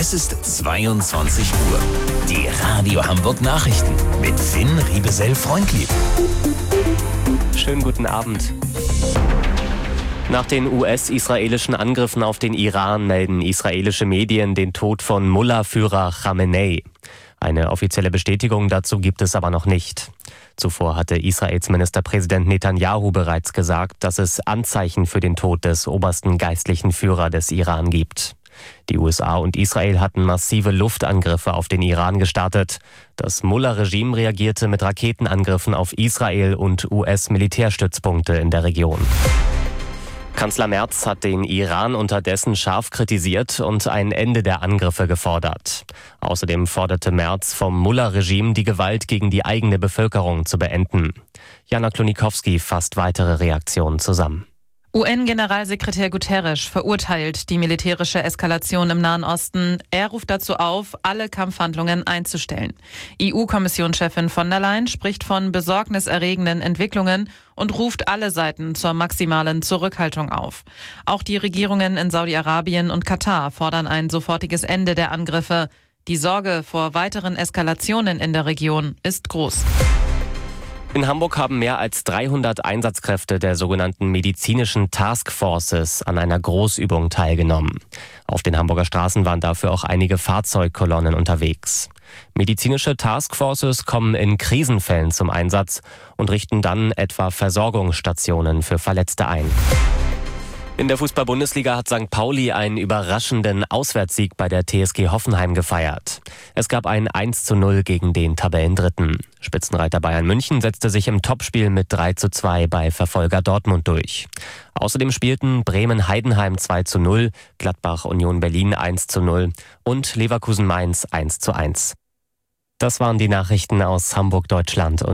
Es ist 22 Uhr. Die Radio Hamburg Nachrichten mit Finn Riebesell-Freundlieb. Schönen guten Abend. Nach den US-israelischen Angriffen auf den Iran melden israelische Medien den Tod von Mullah-Führer Khamenei. Eine offizielle Bestätigung dazu gibt es aber noch nicht. Zuvor hatte Israels Ministerpräsident Netanyahu bereits gesagt, dass es Anzeichen für den Tod des obersten geistlichen Führers des Iran gibt. Die USA und Israel hatten massive Luftangriffe auf den Iran gestartet. Das Mullah-Regime reagierte mit Raketenangriffen auf Israel und US-Militärstützpunkte in der Region. Kanzler Merz hat den Iran unterdessen scharf kritisiert und ein Ende der Angriffe gefordert. Außerdem forderte Merz vom Mullah-Regime, die Gewalt gegen die eigene Bevölkerung zu beenden. Jana Klonikowski fasst weitere Reaktionen zusammen. UN-Generalsekretär Guterres verurteilt die militärische Eskalation im Nahen Osten. Er ruft dazu auf, alle Kampfhandlungen einzustellen. EU-Kommissionschefin von der Leyen spricht von besorgniserregenden Entwicklungen und ruft alle Seiten zur maximalen Zurückhaltung auf. Auch die Regierungen in Saudi-Arabien und Katar fordern ein sofortiges Ende der Angriffe. Die Sorge vor weiteren Eskalationen in der Region ist groß. In Hamburg haben mehr als 300 Einsatzkräfte der sogenannten medizinischen Taskforces an einer Großübung teilgenommen. Auf den Hamburger Straßen waren dafür auch einige Fahrzeugkolonnen unterwegs. Medizinische Taskforces kommen in Krisenfällen zum Einsatz und richten dann etwa Versorgungsstationen für Verletzte ein. In der Fußball-Bundesliga hat St. Pauli einen überraschenden Auswärtssieg bei der TSG Hoffenheim gefeiert. Es gab ein 1:0 gegen den Tabellendritten. Spitzenreiter Bayern München setzte sich im Topspiel mit 3:2 bei Verfolger Dortmund durch. Außerdem spielten Bremen-Heidenheim 2:0, Gladbach-Union Berlin 1:0 und Leverkusen-Mainz 1:1. Das waren die Nachrichten aus Hamburg, Deutschland.